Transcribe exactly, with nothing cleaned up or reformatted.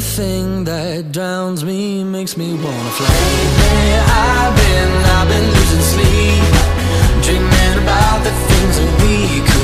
thing that drowns me, makes me wanna fly. Lately I've been, I've been losing sleep, dreaming about the things that we could